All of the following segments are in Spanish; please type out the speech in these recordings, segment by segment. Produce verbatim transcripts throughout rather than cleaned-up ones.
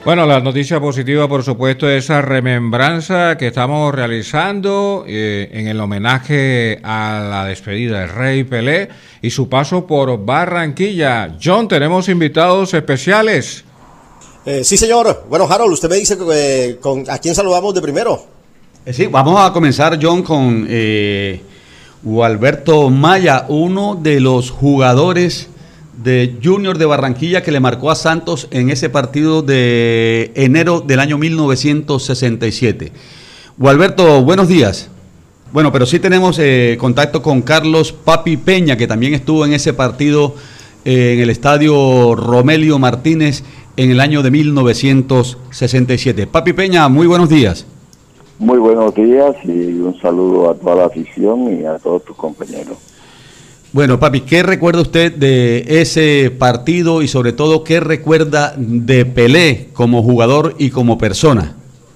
Bueno, la noticia positiva, por supuesto, es esa remembranza que estamos realizando eh, en el homenaje a la despedida del Rey Pelé y su paso por Barranquilla. John, tenemos invitados especiales. Eh, sí, señor. Bueno, Harold, usted me dice eh, con, ¿a quién saludamos de primero? Eh, sí, vamos a comenzar, John, con eh, Gualberto Maya, uno de los jugadores de Junior de Barranquilla que le marcó a Santos en ese partido de enero del año mil novecientos sesenta y siete. Gualberto, buenos días. Bueno, pero sí tenemos eh, contacto con Carlos Papi Peña, que también estuvo en ese partido eh, en el estadio Romelio Martínez en el año de mil novecientos sesenta y siete. Papi Peña, muy buenos días. Muy buenos días y un saludo a toda la afición y a todos tus compañeros. Bueno, papi, ¿qué recuerda usted de ese partido y sobre todo qué recuerda de Pelé como jugador y como persona?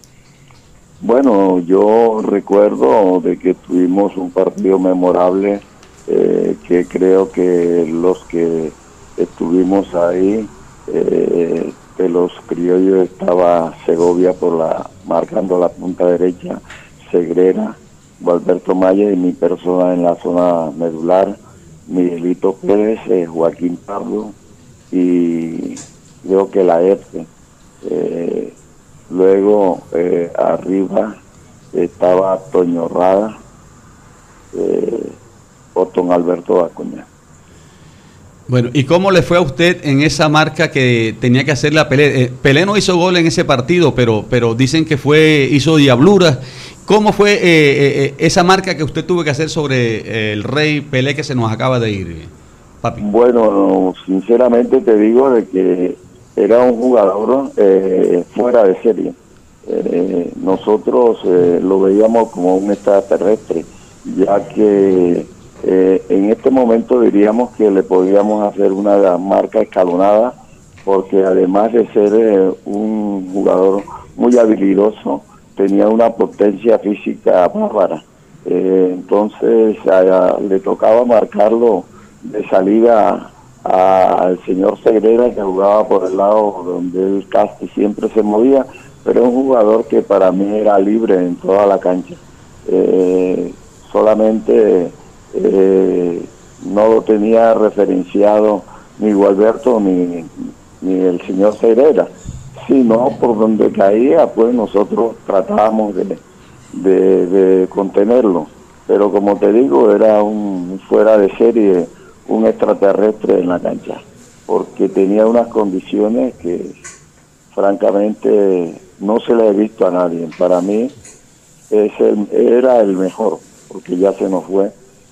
Bueno, yo recuerdo de que tuvimos un partido memorable eh, que creo que los que estuvimos ahí, eh, de los criollos estaba Segovia por la marcando la punta derecha, Segrera, Gualberto Maya y mi persona en la zona medular, Miguelito Pérez, eh, Joaquín Pardo y creo que la E F E. Eh, luego eh, arriba estaba Toño Rada, eh, Otón Alberto Acuña. Bueno, ¿y cómo le fue a usted en esa marca que tenía que hacerle a Pelé? Eh, Pelé no hizo gol en ese partido, pero, pero dicen que fue hizo diabluras. ¿Cómo fue eh, eh, esa marca que usted tuvo que hacer sobre eh, el Rey Pelé que se nos acaba de ir, papi? Bueno, sinceramente te digo de que era un jugador eh, fuera de serie. Eh, nosotros eh, lo veíamos como un extraterrestre, ya que eh, en este momento diríamos que le podíamos hacer una marca escalonada, porque además de ser eh, un jugador muy habilidoso, tenía una potencia física bárbara. Eh, entonces a, a, le tocaba marcarlo de salida al señor Segrera, que jugaba por el lado donde él casi siempre se movía, pero es un jugador que para mí era libre en toda la cancha. Eh, solamente eh, no lo tenía referenciado ni Gualberto ni, ni el señor Segrera, sino por donde caía, pues nosotros tratábamos de, de, de contenerlo. Pero como te digo, era un fuera de serie, un extraterrestre en la cancha, porque tenía unas condiciones que francamente no se le he visto a nadie. Para mí es el, era el mejor, porque ya se nos fue.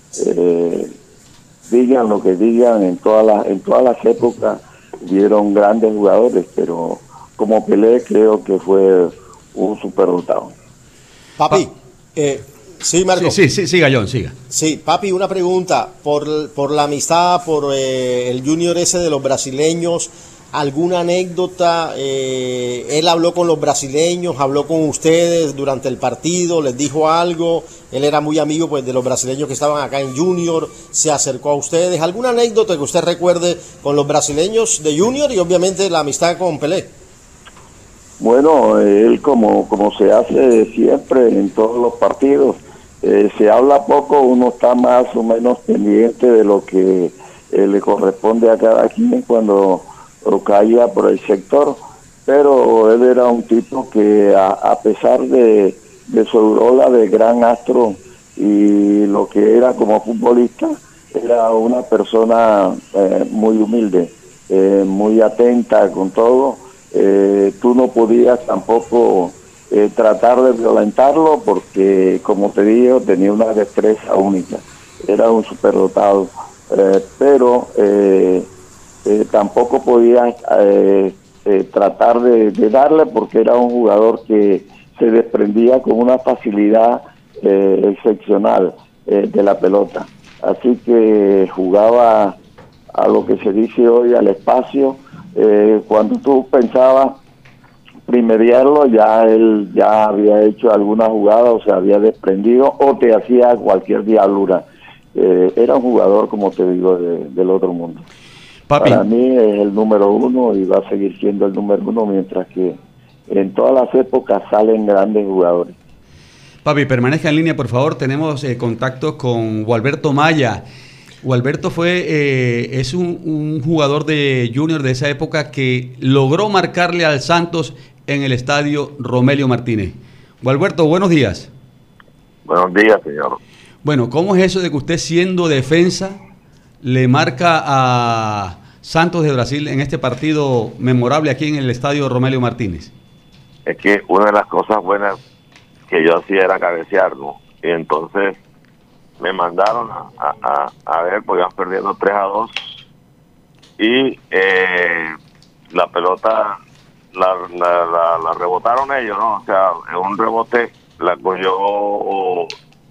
Eh, digan lo que digan, en todas las, en todas las épocas dieron grandes jugadores, pero como Pelé creo que fue un superdotado. Papi, eh, sí, Marco. Sí, sí, sí, siga, John, siga. Sí, papi, una pregunta. Por, por la amistad, por eh, el Junior ese de los brasileños, ¿alguna anécdota? Eh, ¿Él habló con los brasileños, habló con ustedes durante el partido, les dijo algo? Él era muy amigo pues de los brasileños que estaban acá en Junior, se acercó a ustedes. ¿Alguna anécdota que usted recuerde con los brasileños de Junior y obviamente la amistad con Pelé? Bueno, él como, como se hace siempre en todos los partidos, eh, se habla poco, uno está más o menos pendiente de lo que eh, le corresponde a cada quien cuando caía por el sector, pero él era un tipo que a, a pesar de, de su aureola de gran astro y lo que era como futbolista, era una persona eh, muy humilde, eh, muy atenta con todo. Eh, tú no podías tampoco eh, tratar de violentarlo porque, como te digo, tenía una destreza única, era un superdotado, eh, pero eh, eh, tampoco podías eh, eh, tratar de, de darle porque era un jugador que se desprendía con una facilidad eh, excepcional eh, de la pelota, así que jugaba a lo que se dice hoy al espacio. Eh, cuando tú pensabas primeriarlo, ya él ya había hecho alguna jugada o se había desprendido o te hacía cualquier diablura. Eh, era un jugador, como te digo, de, del otro mundo. Papi. Para mí es el número uno y va a seguir siendo el número uno, mientras que en todas las épocas salen grandes jugadores. Papi, permanezca en línea, por favor. Tenemos eh, contacto con Gualberto Maya. Gualberto fue, eh, es un, un jugador de Junior de esa época que logró marcarle al Santos en el estadio Romelio Martínez. Gualberto, buenos días. Buenos días, señor. Bueno, ¿cómo es eso de que usted, siendo defensa, le marca a Santos de Brasil en este partido memorable aquí en el estadio Romelio Martínez? Es que una de las cosas buenas que yo hacía era cabecear, ¿no? Y entonces me mandaron a, a, a ver, pues iban perdiendo tres a dos y eh, la pelota la, la, la, la rebotaron ellos, ¿no? O sea, en un rebote la cogió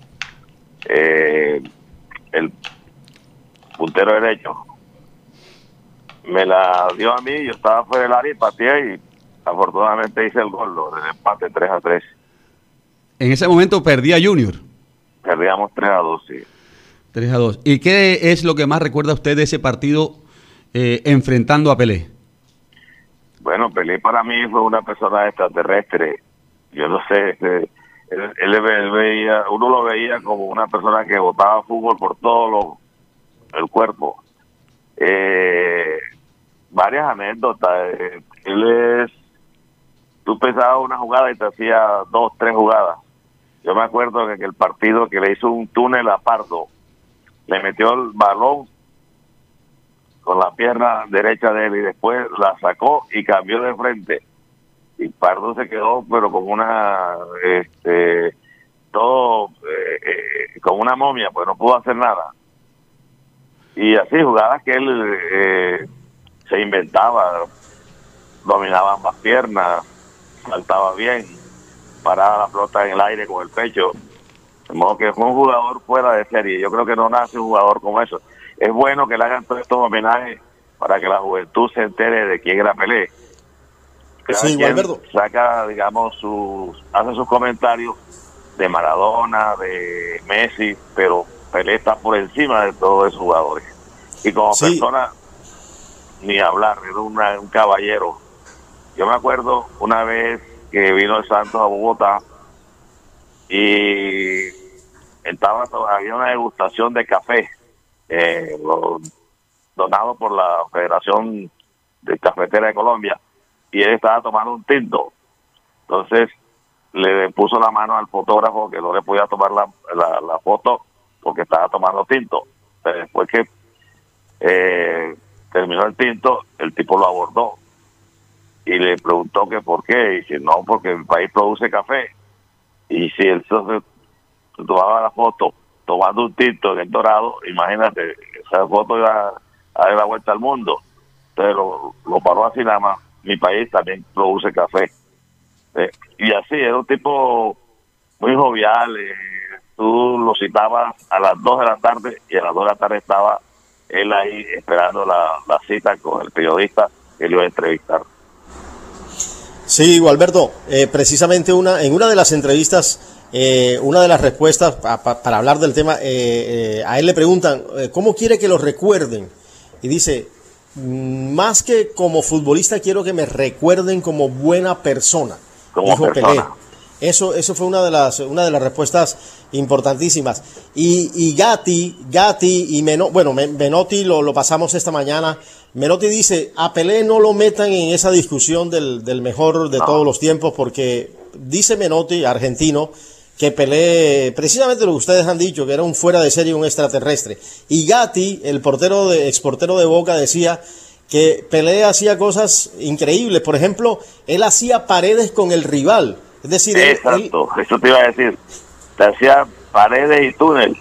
eh, el puntero derecho, me la dio a mí, yo estaba fuera del área y pateé y afortunadamente hice el gol, ¿no? El empate tres a tres. En ese momento perdía Junior. Perdíamos tres a dos, sí. tres a dos. ¿Y qué es lo que más recuerda usted de ese partido eh, enfrentando a Pelé? Bueno, Pelé para mí fue una persona extraterrestre. Yo no sé, él, él, él veía, uno lo veía como una persona que botaba fútbol por todo lo, el cuerpo. Eh, varias anécdotas. Él es, tú pensabas una jugada y te hacía dos, tres jugadas. Yo me acuerdo que el partido que le hizo un túnel a Pardo, le metió el balón con la pierna derecha de él y después la sacó y cambió de frente. Y Pardo se quedó, pero como una, este, todo, eh, eh, como una momia, pues no pudo hacer nada. Y así, jugadas que él eh, se inventaba, dominaba ambas piernas, saltaba bien, paraba la pelota en el aire con el pecho, de modo que fue un jugador fuera de serie. Yo creo que no nace un jugador como eso. Es bueno que le hagan todos estos homenajes para que la juventud se entere de quién era Pelé. Cada sí, quien Gualberto. saca, digamos, sus, hace sus comentarios de Maradona, de Messi, pero Pelé está por encima de todos esos jugadores. Y como sí. persona, ni hablar, era una, un caballero. Yo me acuerdo una vez que vino el Santos a Bogotá y estaba había una degustación de café eh, lo, donado por la Federación de Cafetera de Colombia, y él estaba tomando un tinto. Entonces le puso la mano al fotógrafo que no le podía tomar la, la, la foto porque estaba tomando tinto. Pero después que eh, terminó el tinto, el tipo lo abordó y le preguntó que por qué, y dice, no, porque el país produce café. Y si él se tomaba la foto tomando un tinto en el Dorado, imagínate, esa foto iba a dar la vuelta al mundo. Entonces lo, lo paró así nada más. Mi país también produce café. Eh, y así, era un tipo muy jovial. Eh, tú lo citabas a las dos de la tarde y a las dos de la tarde estaba él ahí esperando la, la cita con el periodista que le iba a entrevistar. Sí, Gualberto, eh, precisamente una en una de las entrevistas, eh, una de las respuestas pa, pa, para hablar del tema, eh, eh, a él le preguntan, eh, ¿cómo quiere que lo recuerden? Y dice, más que como futbolista quiero que me recuerden como buena persona. Como dijo persona. Pelé. Eso, eso fue una de las, una de las respuestas importantísimas. Y, y Gatti, Gatti y Menotti, bueno, Menotti lo, lo pasamos esta mañana. Menotti dice, a Pelé no lo metan en esa discusión del, del mejor de no. todos los tiempos, porque dice Menotti, argentino, que Pelé, precisamente lo que ustedes han dicho, que era un fuera de serie, un extraterrestre. Y Gatti, el portero de, exportero de Boca, decía que Pelé hacía cosas increíbles. Por ejemplo, él hacía paredes con el rival. Es decir, exacto, él, eso te iba a decir. Te hacía paredes y túnel.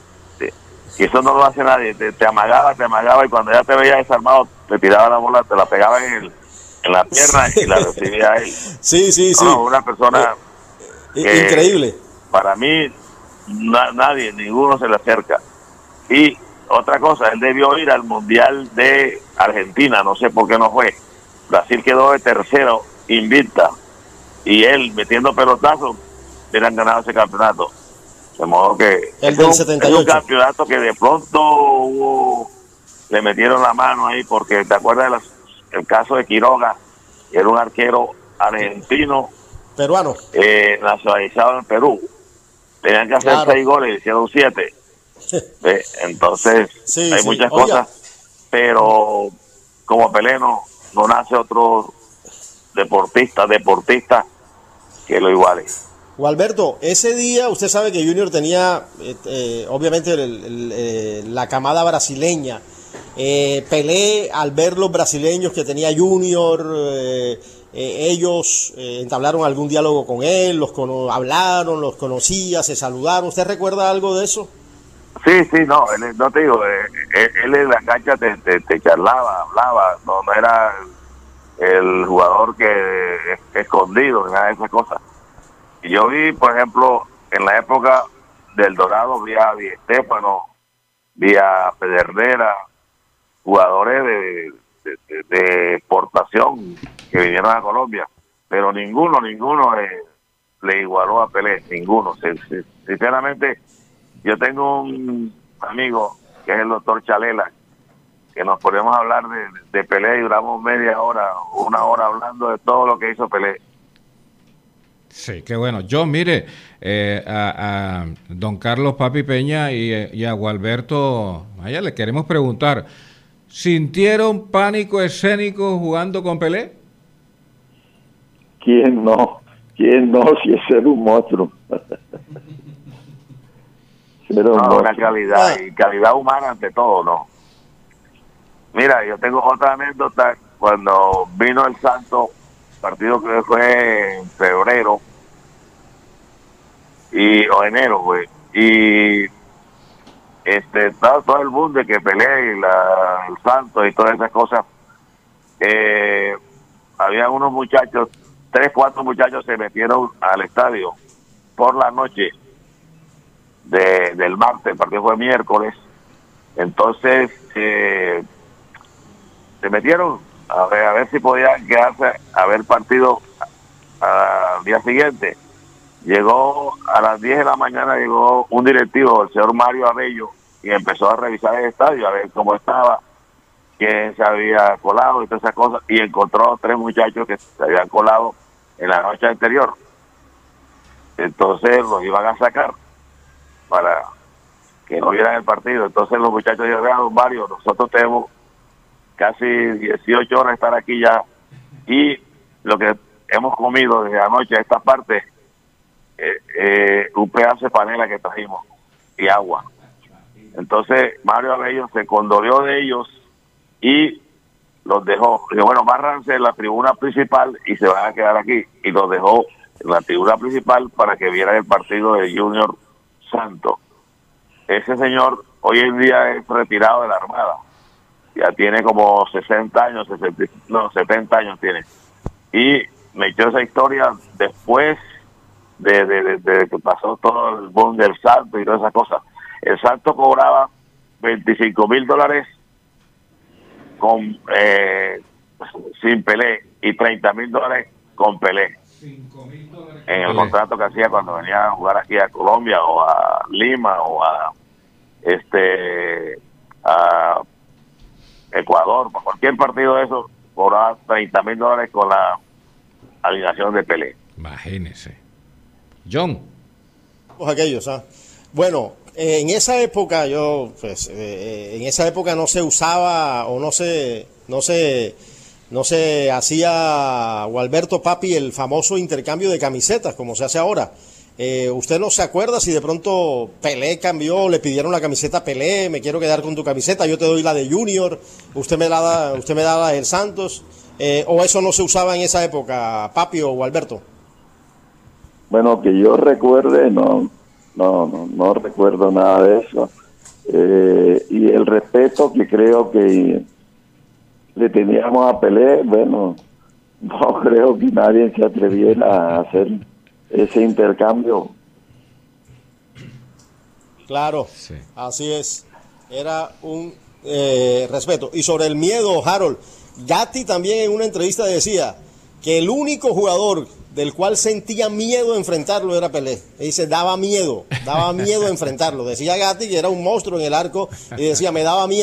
Y eso no lo hace nadie. Te, te amagaba, te amagaba, y cuando ya te veía desarmado, te tiraba la bola, te la pegaba en, el, en la pierna sí. y la recibía él. Sí, sí, sí. No, una persona eh, que, increíble. Para mí, na, nadie, ninguno se le acerca. Y otra cosa, él debió ir al Mundial de Argentina, no sé por qué no fue. Brasil quedó de tercero, invicta. Y él, metiendo pelotazos, hubieran ganado ese campeonato. De modo que el del setenta y ocho. Es un campeonato que de pronto hubo le metieron la mano ahí, porque te acuerdas del caso de Quiroga, que era un arquero argentino, peruano, eh, nacionalizado en Perú. Tenían que hacer claro. seis goles, hicieron siete. ¿Ve? Entonces, sí, hay sí. muchas Oiga. cosas, pero como Pelé no, no nace otro deportista, deportista que lo iguale. Gualberto, ese día usted sabe que Junior tenía, eh, eh, obviamente, el, el, eh, la camada brasileña. Eh, Pelé, al ver los brasileños que tenía Junior, eh, eh, ellos eh, entablaron algún diálogo con él, los cono- hablaron, los conocía, se saludaron. ¿Usted recuerda algo de eso? Sí, sí, no, él, no te digo, eh, él, él en la cancha te, te, te charlaba, hablaba, no, no era el, el jugador que es escondido, ni nada de esas cosas. Y yo vi, por ejemplo, en la época del Dorado, vi a Di Stéfano, vi a Pedernera, jugadores de, de, de, de exportación que vinieron a Colombia, pero ninguno, ninguno eh, le igualó a Pelé, ninguno. Sinceramente, yo tengo un amigo que es el doctor Chalela, que nos podemos hablar de, de Pelé y duramos media hora, una hora hablando de todo lo que hizo Pelé. Sí, qué bueno. Yo, mire, eh, a, a don Carlos Papi Peña y, y a Gualberto, allá le queremos preguntar, ¿sintieron pánico escénico jugando con Pelé? ¿Quién no? ¿Quién no? Si ese era un monstruo. Era un No, monstruo. una calidad, y calidad humana ante todo, ¿no? Mira, yo tengo otra anécdota. Cuando vino el Santo, partido que fue en febrero y o enero, güey, y este estaba todo el mundo de que Pelé y la, el Santo y todas esas cosas. Eh, había unos muchachos, tres, cuatro muchachos se metieron al estadio por la noche de, del martes, el partido fue miércoles. Entonces eh, se metieron a ver, a ver si podían quedarse a ver el partido al día siguiente. Llegó a las diez de la mañana, llegó un directivo, el señor Mario Abello, y empezó a revisar el estadio, a ver cómo estaba, quién se había colado y todas esas cosas, y encontró tres muchachos que se habían colado en la noche anterior. Entonces los iban a sacar para que no vieran el partido. Entonces los muchachos dijeron, varios, nosotros tenemos casi dieciocho horas de estar aquí ya, y lo que hemos comido desde anoche a esta parte, eh, eh, un pedazo de panela que trajimos y agua. Entonces Mario Abello se condolió de ellos y los dejó. Dijo, bueno, bárranse en la tribuna principal y se van a quedar aquí. Y los dejó en la tribuna principal para que vieran el partido de Junior Santo. Ese señor hoy en día es retirado de la Armada. Ya tiene como sesenta años, sesenta, no, setenta años tiene. Y me echó esa historia después de, de, de, de que pasó todo el boom del Santo y todas esas cosas. El Santo cobraba veinticinco mil dólares con eh, sin Pelé y treinta mil dólares con Pelé. En el contrato que hacía cuando venía a jugar aquí a Colombia o a Lima o a este a Ecuador, para cualquier partido de esos, cobraba treinta mil dólares con la alineación de Pelé. Imagínese. John. Aquellos, ¿ah? Bueno, eh, en esa época yo, pues, eh, en esa época no se usaba o no se, no se, no se hacía, Gualberto Papi, el famoso intercambio de camisetas como se hace ahora. Eh, ¿Usted no se acuerda si de pronto Pelé cambió, le pidieron la camiseta a Pelé, me quiero quedar con tu camiseta, yo te doy la de Junior, usted me la da, usted me da la del Santos, eh, o eso no se usaba en esa época, Papi o Gualberto? Bueno, que yo recuerde, no, no, no, no recuerdo nada de eso. Eh, y el respeto que creo que le teníamos a Pelé, bueno, no creo que nadie se atreviera a hacer ese intercambio. Claro, Sí. así es. Era un eh, respeto. Y sobre el miedo, Harold, Gatti también en una entrevista decía que el único jugador del cual sentía miedo enfrentarlo era Pelé. Y dice, daba miedo, daba miedo enfrentarlo. Decía Gatti que era un monstruo en el arco y decía, me daba miedo.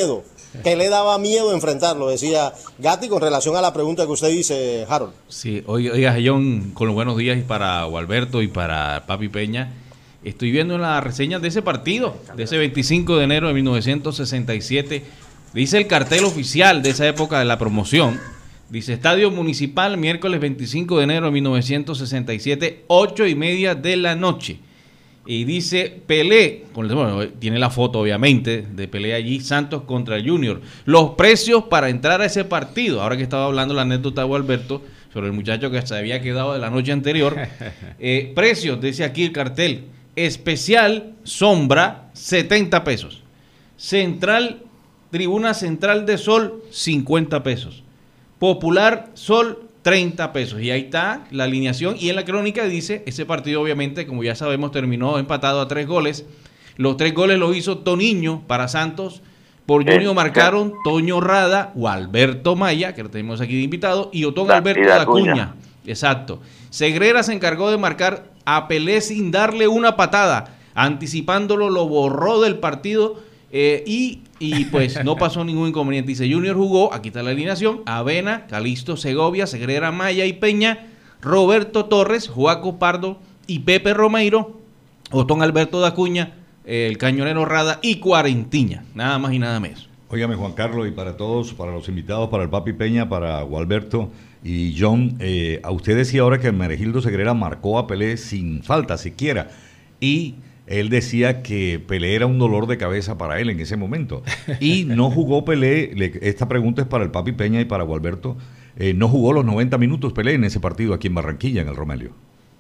¿Qué le daba miedo enfrentarlo? Decía Gatti con relación a la pregunta que usted dice, Harold. Sí, oiga, oiga John, con los buenos días y para Gualberto y para Papi Peña. Estoy viendo la reseña de ese partido, de ese veinticinco de enero de mil novecientos sesenta y siete. Dice el cartel oficial de esa época de la promoción. Dice Estadio Municipal, miércoles veinticinco de enero de mil novecientos sesenta y siete, ocho y media de la noche. Y dice Pelé, bueno, tiene la foto obviamente de Pelé allí, Santos contra el Junior. Los precios para entrar a ese partido, ahora que estaba hablando la anécdota de Gualberto sobre el muchacho que se había quedado de la noche anterior. Eh, precios, dice aquí el cartel. Especial Sombra, setenta pesos. Central, Tribuna Central de Sol, cincuenta pesos. Popular Sol, treinta pesos. Y ahí está la alineación. Y en la crónica dice, ese partido obviamente, como ya sabemos, terminó empatado a tres goles. Los tres goles los hizo Toniño para Santos. Por Junior marcaron Toño Rada, Gualberto Maya, que lo tenemos aquí de invitado, y Otón Alberto da Acuña. Exacto. Segrera se encargó de marcar a Pelé sin darle una patada, anticipándolo, lo borró del partido eh, y, y pues no pasó ningún inconveniente. Dice, Junior jugó, aquí está la alineación, Avena, Calixto Segovia, Segrera, Maya y Peña, Roberto Torres, Joaco Pardo y Pepe Romeiro, Otón Alberto da Acuña, eh, el cañonero Rada y Cuarentiña, nada más y nada menos. Óigame, Juan Carlos, y para todos, para los invitados, para el Papi Peña, para Gualberto y John, eh, a usted decía ahora que Hermenegildo Segrera marcó a Pelé sin falta siquiera, y él decía que Pelé era un dolor de cabeza para él en ese momento, y no jugó Pelé. Le, esta pregunta es para el Papi Peña y para Gualberto. Eh, no jugó los noventa minutos Pelé en ese partido aquí en Barranquilla, en el Romelio.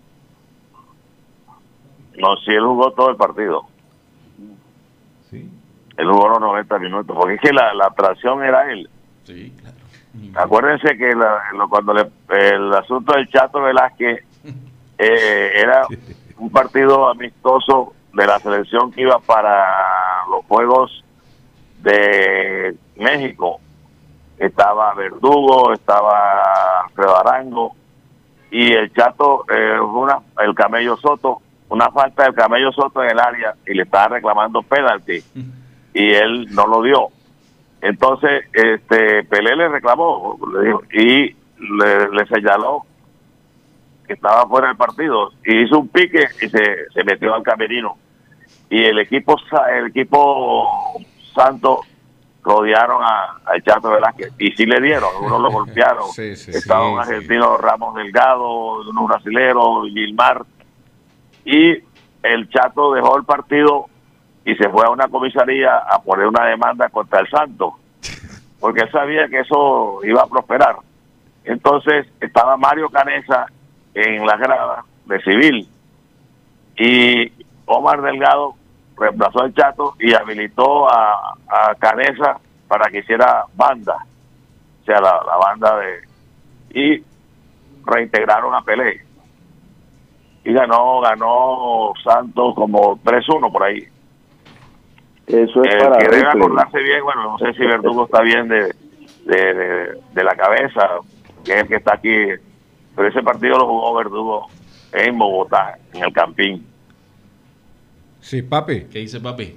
No, sí, él jugó todo el partido. Sí. Él jugó los noventa minutos, porque es que la, la atracción era él. Sí, claro. Acuérdense que la, lo, cuando le, el asunto del Chato Velázquez eh, era un partido amistoso de la selección que iba para los Juegos de México. Estaba Verdugo, estaba Alfredo Arango y el Chato, eh, una, el Camello Soto, una falta del Camello Soto en el área y le estaba reclamando penalti y él no lo dio. Entonces, este Pelé le reclamó le dijo, y le, le señaló que estaba fuera del partido y hizo un pique y se, se metió al camerino. Y el equipo el equipo Santos rodearon a, a Chato Velázquez y sí le dieron, unos lo golpearon. Sí, sí, Estaba sí, un argentino, sí. Ramos Delgado, unos brasileros, Gilmar, y el Chato dejó el partido y se fue a una comisaría a poner una demanda contra el Santos, porque él sabía que eso iba a prosperar. Entonces estaba Mario Canesa en la grada de civil y Omar Delgado reemplazó al Chato y habilitó a, a Canesa para que hiciera banda, o sea, la, la banda de... y reintegraron a Pelé y ganó ganó Santos como tres uno por ahí. Eso es eh, para que debe Ripley. acordarse bien, bueno, no sé si Verdugo está bien de, de, de, de la cabeza, que es el que está aquí, pero ese partido lo jugó Verdugo en Bogotá, en el Campín. Sí, Papi. ¿Qué dice Papi?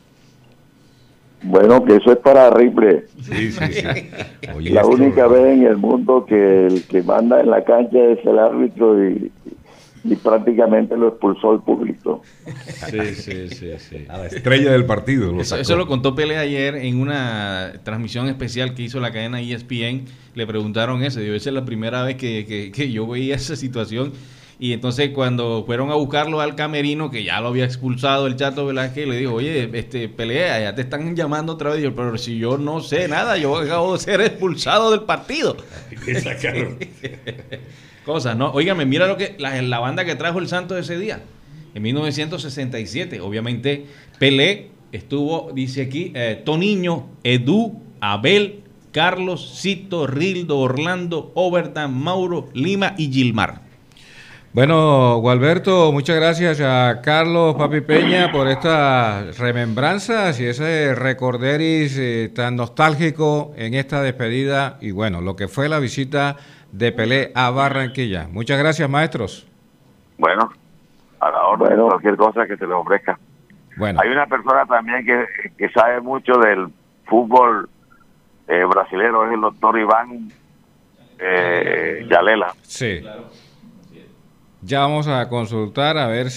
Bueno, que eso es para Ripley. Sí, sí, sí. Oye, La esto- única vez en el mundo que el que manda en la cancha es el árbitro y, y prácticamente lo expulsó el público. Sí, sí, sí, sí. A la estrella del partido. Lo Eso, sacó. eso lo contó Pelé ayer en una transmisión especial que hizo la cadena E S P N. Le preguntaron eso. Digo, esa es la primera vez que, que, que yo veía esa situación. Y entonces cuando fueron a buscarlo al camerino, que ya lo había expulsado el Chato Velázquez, le dijo, oye, este Pelé, ya te están llamando otra vez. Y yo, pero si yo no sé nada, yo acabo de ser expulsado del partido. Le sacaron. Cosas, ¿no? Óigame, mira lo que la, la banda que trajo el Santos ese día, en mil novecientos sesenta y siete. Obviamente, Pelé estuvo, dice aquí, eh, Toniño, Edu, Abel, Carlos, Cito, Rildo, Orlando, Overton, Mauro, Lima y Gilmar. Bueno, Gualberto, muchas gracias a Carlos Papi Peña por estas remembranzas y ese recorderis eh, tan nostálgico en esta despedida y bueno, lo que fue la visita de Pelé a Barranquilla. Muchas gracias, maestros. Bueno, a la orden, Bueno. cualquier cosa que se les ofrezca. Bueno, Hay una persona también que, que sabe mucho del fútbol eh, brasilero es el doctor Iván eh, Yalela. Sí. Ya vamos a consultar a ver